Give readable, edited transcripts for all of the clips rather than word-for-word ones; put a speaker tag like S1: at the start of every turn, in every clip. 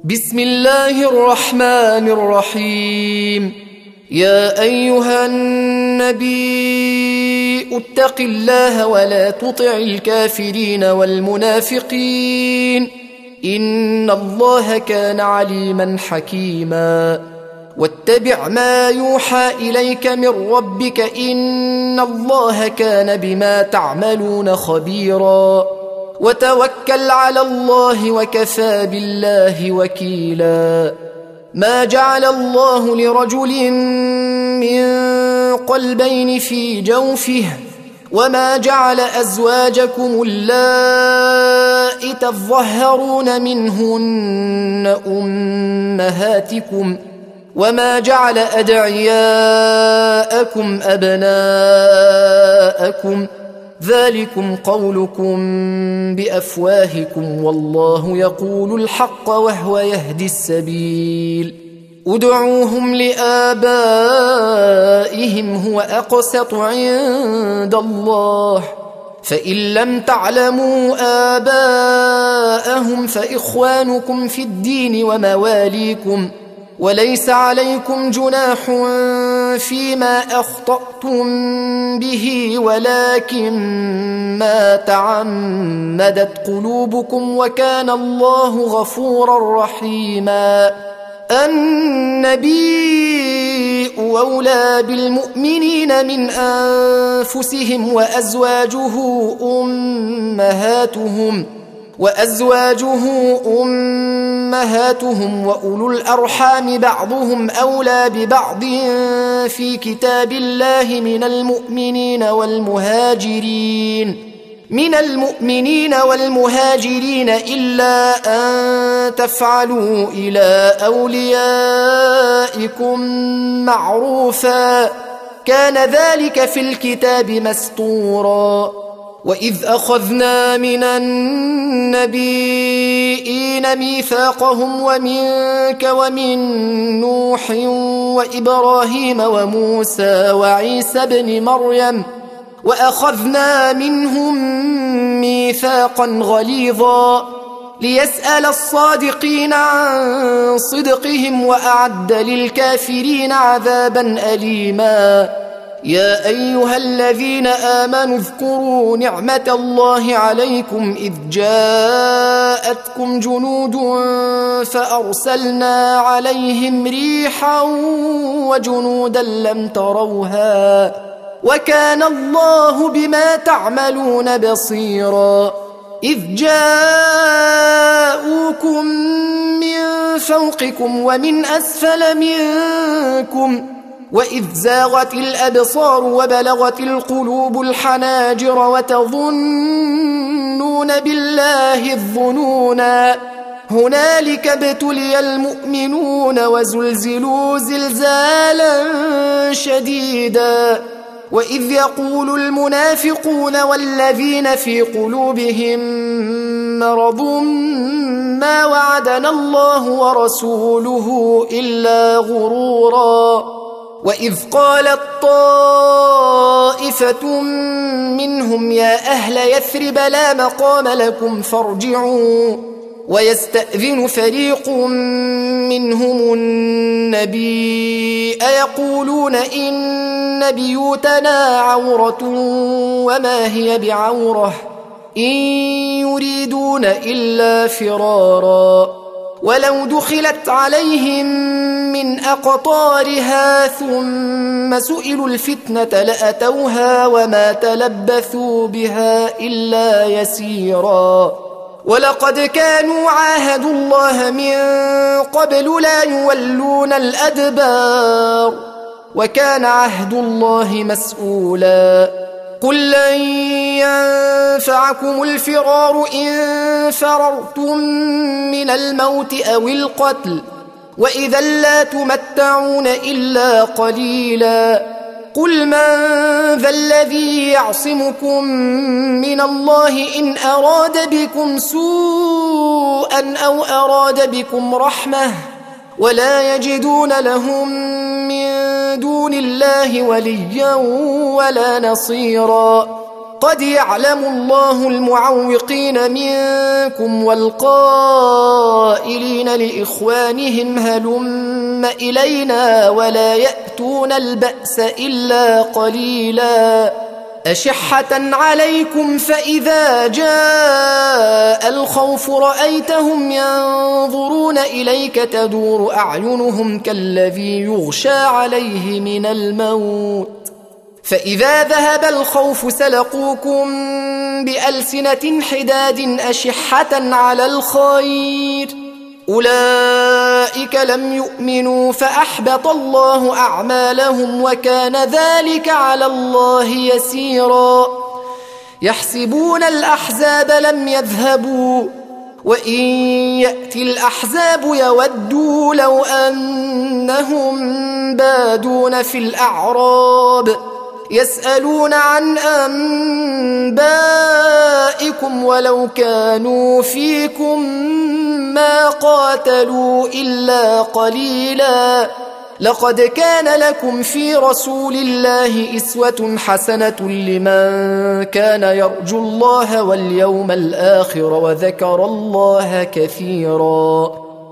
S1: بسم الله الرحمن الرحيم. يا أيها النبي اتق الله ولا تطع الكافرين والمنافقين إن الله كان عليما حكيما. واتبع ما يوحى إليك من ربك إن الله كان بما تعملون خبيرا. وتوكل على الله وكفى بالله وكيلا. ما جعل الله لرجل من قلبين في جوفه وما جعل أزواجكم اللائي تظهرون منهن أمهاتكم وما جعل أدعياءكم أبناءكم ذلكم قولكم بأفواهكم والله يقول الحق وهو يهدي السبيل. ادعوهم لآبائهم هو أقسط عند الله فإن لم تعلموا آباءهم فإخوانكم في الدين ومواليكم وليس عليكم جناح فيما أخطأتم به ولكن ما تعمدت قلوبكم وكان الله غفورا رحيما. النبي أولى بالمؤمنين من أنفسهم وأزواجه أمهاتهم وأولو الأرحام بعضهم أولى ببعض في كتاب الله من المؤمنين والمهاجرين إلا أن تفعلوا إلى أوليائكم معروفا كان ذلك في الكتاب مسطورا. وإذ أخذنا من النبيين ميثاقهم ومنك ومن نوح وإبراهيم وموسى وعيسى بن مريم وأخذنا منهم ميثاقا غليظا ليسأل الصادقين عن صدقهم وأعد للكافرين عذابا أليما. يا أيها الذين آمنوا اذكروا نعمة الله عليكم إذ جاءتكم جنود فأرسلنا عليهم ريحا وجنودا لم تروها وكان الله بما تعملون بصيرا. إذ جاءوكم من فوقكم ومن أسفل منكم وإذ زاغت الأبصار وبلغت القلوب الحناجر وتظنون بالله الظنونا هنالك ابتلي المؤمنون وزلزلوا زلزالا شديدا. وإذ يقول المنافقون والذين في قلوبهم مرض ما وعدنا الله ورسوله إلا غرورا. وإذ قالت طائفة منهم يا أهل يثرب لا مقام لكم فارجعوا ويستأذن فريق منهم النبي أيقولون إن بيوتنا عورة وما هي بعورة إن يريدون إلا فرارا. ولو دخلت عليهم من أقطارها ثم سئلوا الفتنة لأتوها وما تلبثوا بها إلا يسيرا. ولقد كانوا عاهدوا الله من قبل لا يولون الأدبار وكان عهد الله مسؤولا. قل لن ينفعكم الفرار إن فررتم من الموت أو القتل وإذا لا تمتعون إلا قليلا. قل من ذا الذي يعصمكم من الله إن أراد بكم سوءا أو أراد بكم رحمة ولا يجدون لهم من دون الله وليا ولا نصيرا. قد يعلم الله المعوقين منكم والقائلين لإخوانهم هلم إلينا ولا يأتون البأس إلا قليلا أشحة عليكم فإذا جاء الخوف رأيتهم ينظرون إليك تدور أعينهم كالذي يغشى عليه من الموت فإذا ذهب الخوف سلقوكم بألسنة حداد أشحة على الخير أولئك لم يؤمنوا فأحبط الله أعمالهم وكان ذلك على الله يسيرا يحسبون الأحزاب لم يذهبوا وإن يأتي الأحزاب يودوا لو أنهم بادون في الأعراب يسألون عن أنبائكم ولو كانوا فيكم ما قاتلوا إلا قليلا لقد كان لكم في رسول الله أسوة حسنة لمن كان يرجو الله واليوم الآخر وذكر الله كثيرا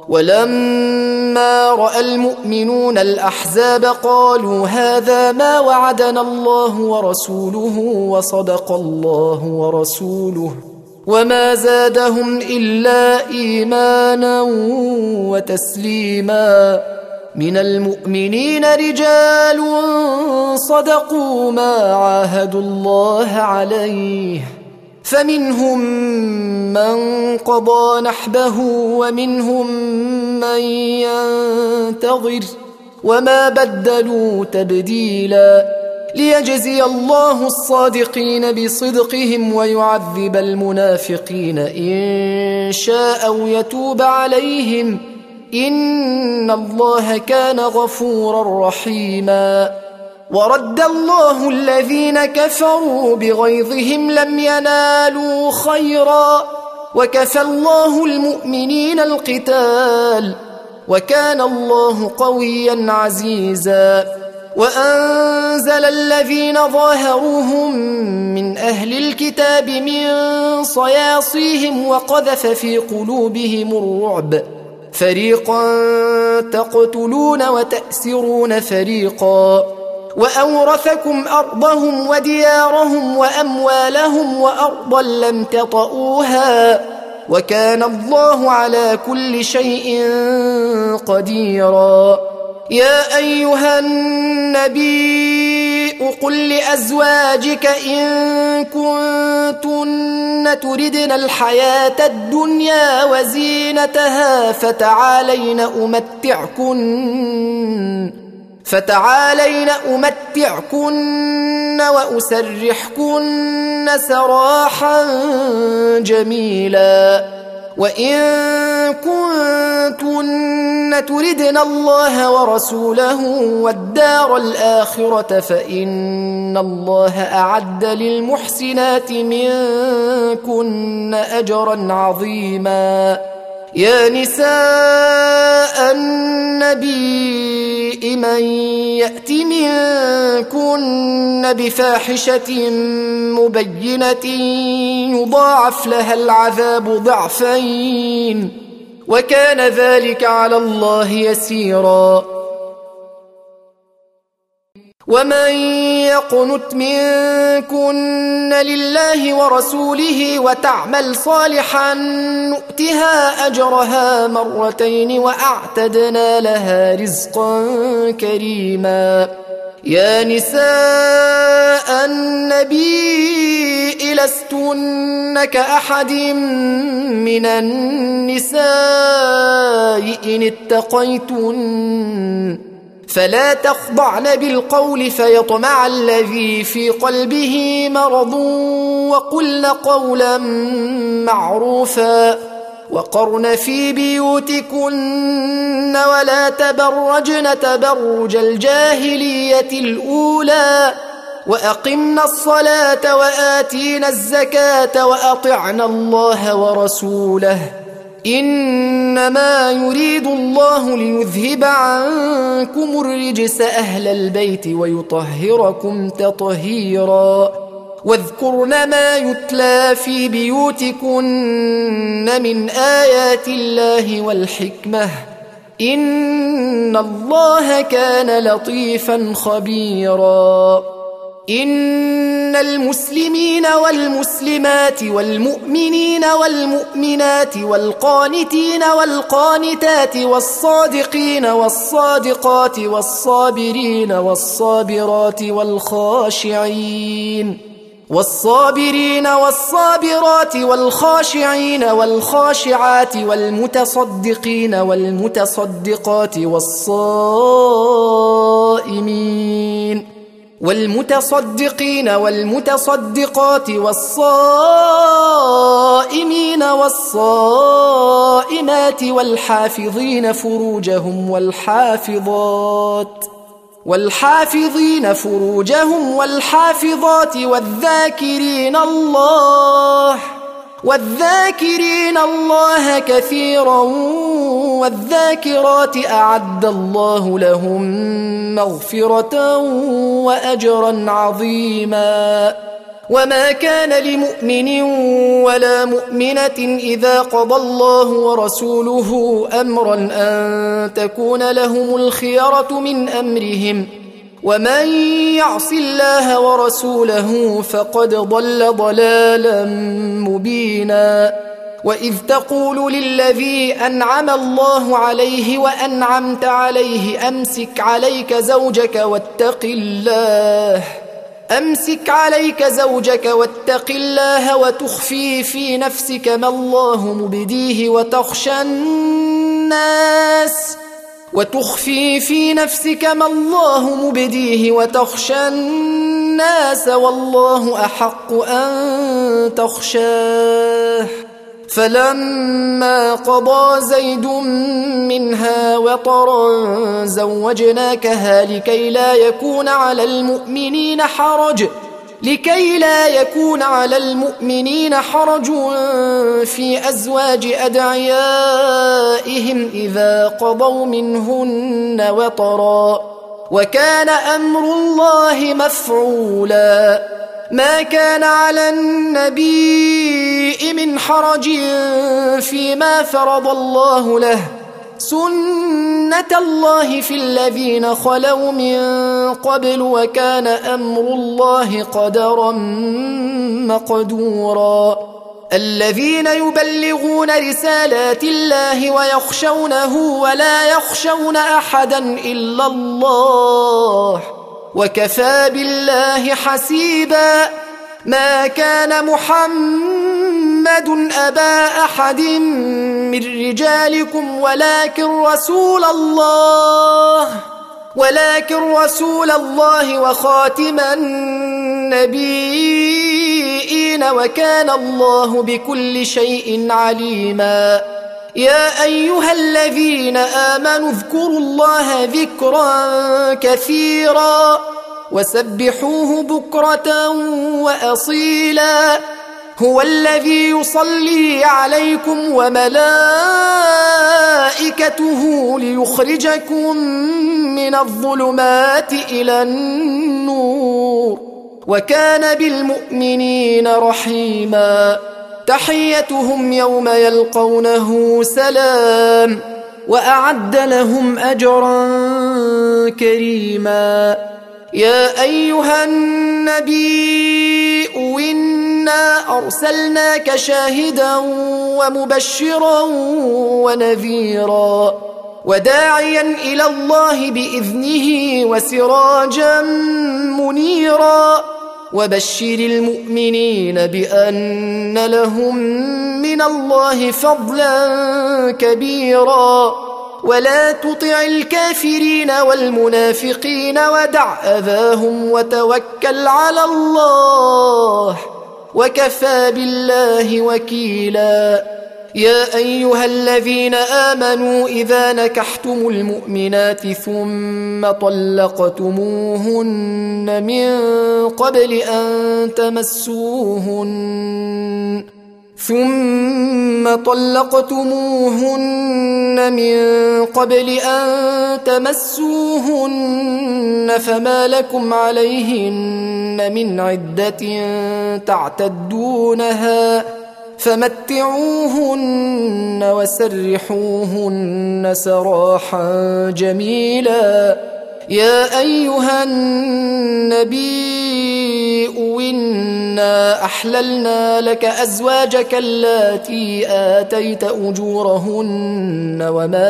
S1: ولما رأى المؤمنون الأحزاب قالوا هذا ما وعدنا الله ورسوله وصدق الله ورسوله وما زادهم إلا إيمانا وتسليما من المؤمنين رجال صدقوا ما عاهدوا الله عليه فمنهم من قضى نحبه ومنهم من ينتظر وما بدلوا تبديلا ليجزي الله الصادقين بصدقهم ويعذب المنافقين إن شاء أو يتوب عليهم إن الله كان غفورا رحيما ورد الله الذين كفروا بغيظهم لم ينالوا خيرا وكفى الله المؤمنين القتال وكان الله قويا عزيزا وأنزل الذين ظاهروهم من أهل الكتاب من صياصيهم وقذف في قلوبهم الرعب فريقا تقتلون وتأسرون فريقا وأورثكم أرضهم وديارهم وأموالهم وأرضا لم تطئوها وكان الله على كل شيء قديرا يا أيها النبي قل لأزواجك إن كنتن تردن الحياة الدنيا وزينتها فتعالين أمتعكن وأسرحكن سراحا جميلا وإن كنتن تردن الله ورسوله والدار الآخرة فإن الله أعد للمحسنات منكن أجرا عظيما يا نساء النبي من يأت منكن بفاحشة مبينة يضاعف لها العذاب ضعفين وكان ذلك على الله يسيرا ومن يقنت منكن لله ورسوله وتعمل صالحا نؤتها أجرها مرتين وأعتدنا لها رزقا كريما يا نساء النبي لستن كأحد من النساء إن اتقيتن فلا تخضعن بالقول فيطمع الذي في قلبه مرض وقلن قولا معروفا وقرن في بيوتكن ولا تبرجن تبرج الجاهلية الأولى وأقمنا الصلاة وآتينا الزكاة وأطعنا الله ورسوله إنما يريد الله ليذهب عنكم الرجس أهل البيت ويطهركم تطهيرا واذكرن ما يتلى في بيوتكن من آيات الله والحكمة إن الله كان لطيفا خبيرا. إن المسلمين والمسلمات والمؤمنين والمؤمنات والقانتين والقانتات والصادقين والصادقات والصابرين والصابرات والصابرين والصابرات والخاشعين والخاشعات والمتصدقين والمتصدقات والمتصدقين والمتصدقات والصائمين والصائمات والحافظين فروجهم والحافظات والذاكرين الله كثيرا والذاكرات أعد الله لهم مغفرة وأجرا عظيما. وما كان لمؤمن ولا مؤمنة إذا قضى الله ورسوله أمرا أن تكون لهم الخيرة من أمرهم ومن يعص الله ورسوله فقد ضل ضلالا مبينا. وإذ تقول للذي أنعم الله عليه وأنعمت عليه أمسك عليك زوجك واتق الله وتخفي في نفسك ما الله مبديه وتخشى الناس والله أحق أن تخشاه. فلما قضى زيد منها وطرا زوجناكها لكي لا يكون على المؤمنين حرج في أزواج أدعيائهم إذا قضوا منهن وطرا وكان أمر الله مفعولا. ما كان على النبي من حرج فيما فرض الله له سنة الله في الذين خلوا من قبل وكان أمر الله قدرا مقدورا. الذين يبلغون رسالات الله ويخشونه ولا يخشون أحدا إلا الله وكفى بالله حسيبا. ما كان محمد أبا أحد من رجالكم ولكن رسول الله وخاتم النبيين وكان الله بكل شيء عليما. يا أيها الذين آمنوا اذكروا الله ذكرا كثيرا وسبحوه بكرة وأصيلا. هو الذي يصلي عليكم وملائكته ليخرجكم من الظلمات إلى النور وكان بالمؤمنين رحيما. تحيتهم يوم يلقونه سلام وأعد لهم أجرا كريما. يا أيها النبي إنا أرسلناك شاهدا ومبشرا ونذيرا وداعيا إلى الله بإذنه وسراجا منيرا. وبشر المؤمنين بأن لهم من الله فضلا كبيرا ولا تطع الكافرين والمنافقين ودع أذاهم وتوكل على الله وكفى بالله وكيلا. يا أيها الذين آمنوا إذا نكحتم المؤمنات ثم طلقتموهن من قبل أن تمسوهن ثم طلقتموهن من قبل أن تمسوهن فما لكم عليهن من عدة تعتدونها فمتعوهن وسرحوهن سراحا جميلا. يا أيها النبي إنا أحللنا لك أزواجك اللاتي آتيت أجورهن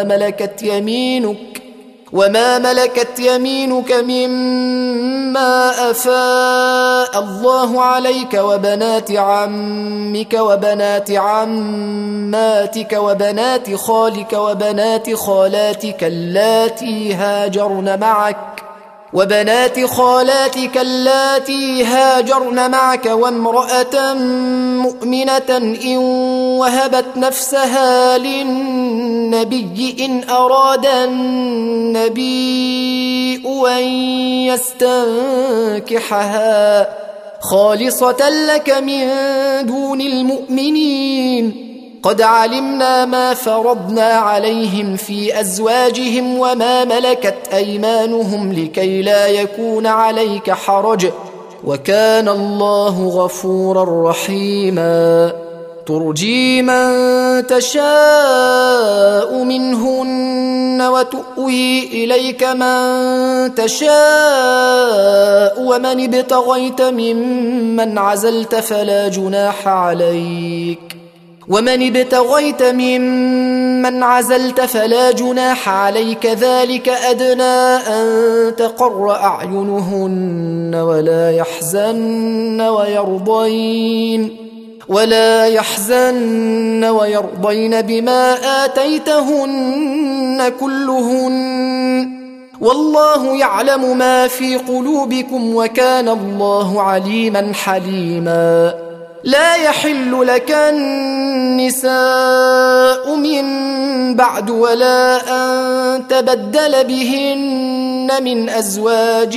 S1: وما ملكت يمينك مما أفاء الله عليك وبنات عمك وبنات عماتك وبنات خالك وبنات خالاتك اللاتي هاجرن معك وامرأة مؤمنة إن وهبت نفسها للنبي إن أراد النبي أن يستنكحها خالصة لك من دون المؤمنين. قد علمنا ما فرضنا عليهم في أزواجهم وما ملكت أيمانهم لكي لا يكون عليك حرج وكان الله غفورا رحيما. ترجي من تشاء منهن وتؤوي إليك من تشاء ومن ابتغيت ممن عزلت فلا جناح عليك ذلك أدنى أن تقر أعينهن ولا يحزن ويرضين بما آتيتهن كلهن والله يعلم ما في قلوبكم وكان الله عليما حليما. لا يحل لك النساء من بعد ولا أن تبدل بهن من أزواج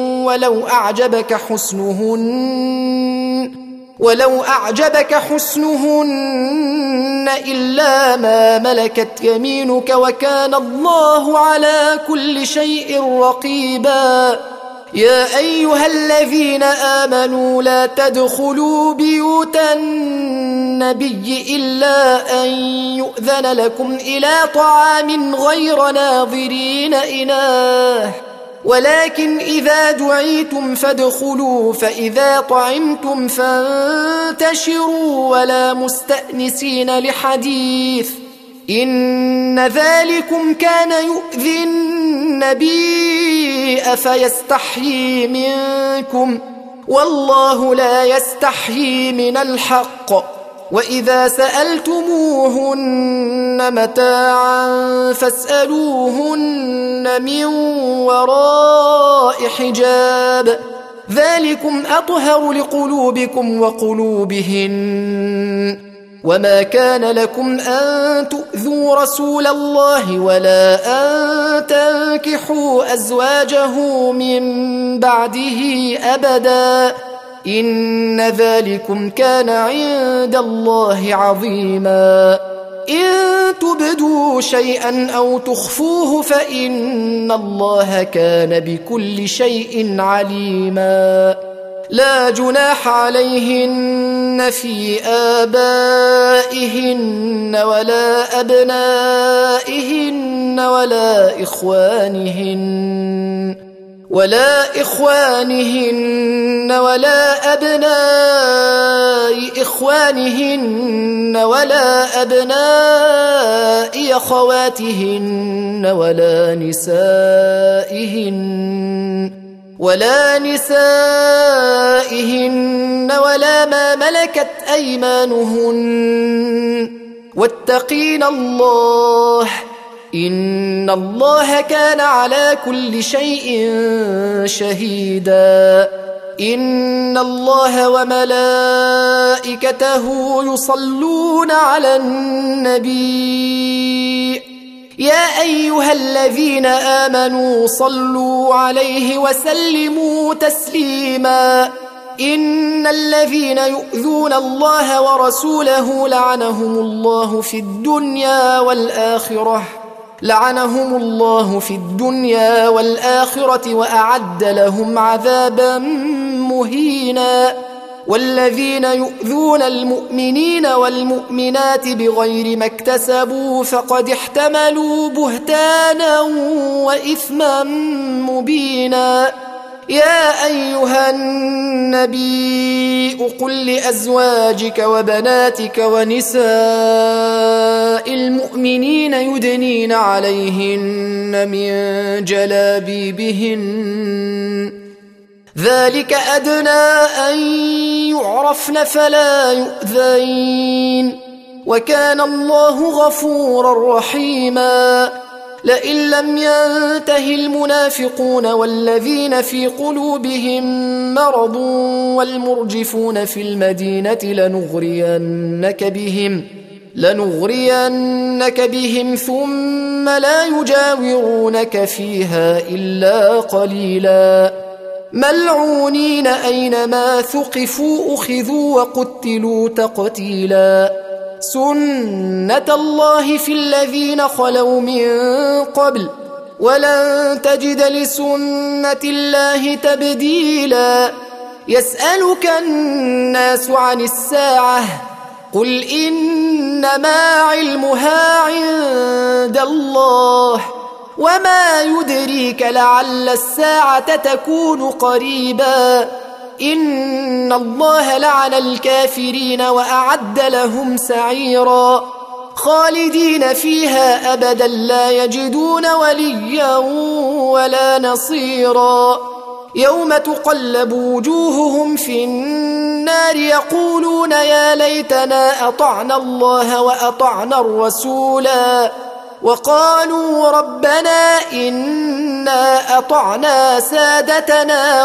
S1: ولو أعجبك حسنهن إلا ما ملكت يمينك وكان الله على كل شيء رقيبا. يا أيها الذين آمنوا لا تدخلوا بيوت النبي إلا أن يؤذن لكم إلى طعام غير ناظرين إناه ولكن إذا دعيتم فادخلوا فإذا طعمتم فانتشروا ولا مستأنسين لحديث إن ذلكم كان يؤذي النبي فيستحيي منكم والله لا يستحيي من الحق. وإذا سألتموهن متاعا فاسألوهن من وراء حجاب ذلكم أطهر لقلوبكم وقلوبهن. وما كان لكم أن تؤذوا رسول الله ولا أن تنكحوا أزواجه من بعده أبدا إن ذلكم كان عند الله عظيما. إن تبدوا شيئا أو تخفوه فإن الله كان بكل شيء عليما. لا جناح عليهن في آبائهن ولا أبنائهن ولا إخوانهن ولا أبناء إخوانهن ولا أبناء أخواتهن ولا نسائهن ولا ما ملكت أيمانهن واتقين الله إن الله كان على كل شيء شهيدا. إن الله وملائكته يصلون على النبي يا أيها الذين آمنوا صلوا عليه وسلموا تسليما. إن الذين يؤذون الله ورسوله لعنهم الله في الدنيا والآخرة وأعد لهم عذابا مهينا. والذين يؤذون المؤمنين والمؤمنات بغير ما اكتسبوا فقد احتملوا بهتانا وإثما مبينا. يا أيها النبي قل لأزواجك وبناتك ونساء المؤمنين يدنين عليهن من جلابيبهن ذلك أدنى أن يعرفن فلا يؤذين وكان الله غفورا رحيما. لئن لم ينته المنافقون والذين في قلوبهم مرض والمرجفون في المدينة لنغرينك بهم ثم لا يجاورونك فيها إلا قليلا. ملعونين أينما ثقفوا أخذوا وقتلوا تقتيلا. سنة الله في الذين خلوا من قبل ولن تجد لسنة الله تبديلا. يسألك الناس عن الساعة قل إنما علمها عند الله وما يدريك لعل الساعة تكون قريبا. إن الله لعن الكافرين وأعد لهم سعيرا خالدين فيها أبدا لا يجدون وليا ولا نصيرا. يوم تقلب وجوههم في النار يقولون يا ليتنا أطعنا الله وأطعنا الرسولا وقالوا ربنا إنا أطعنا سادتنا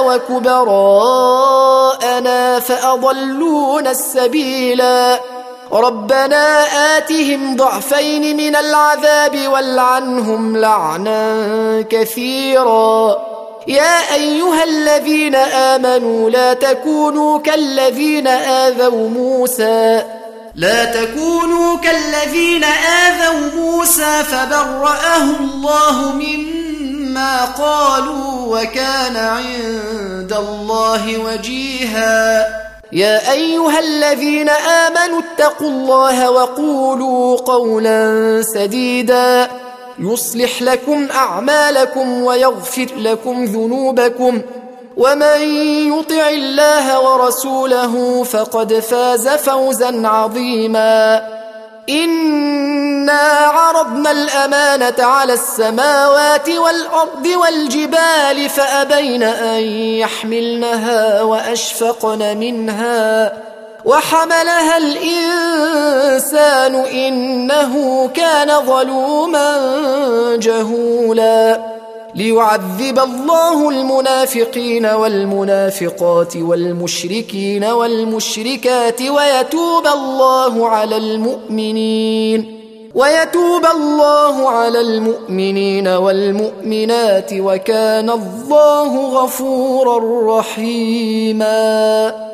S1: وكبراءنا فأضلونا السبيلا. ربنا آتهم ضعفين من العذاب والعنهم لعنا كثيرا. يا أيها الذين آمنوا لا تكونوا كالذين آذوا موسى فبرأه الله مما قالوا وكان عند الله وجيها. يا أيها الذين آمنوا اتقوا الله وقولوا قولا سديدا يصلح لكم أعمالكم ويغفر لكم ذنوبكم ومن يطع الله ورسوله فقد فاز فوزا عظيما. إنا عرضنا الأمانة على السماوات والأرض والجبال فأبين أن يحملنها وأشفقن منها وحملها الإنسان إنه كان ظلوما جهولا. ليعذب الله المنافقين والمنافقات والمشركين والمشركات ويتوب الله على المؤمنين والمؤمنات وكان الله غفورا رحيما.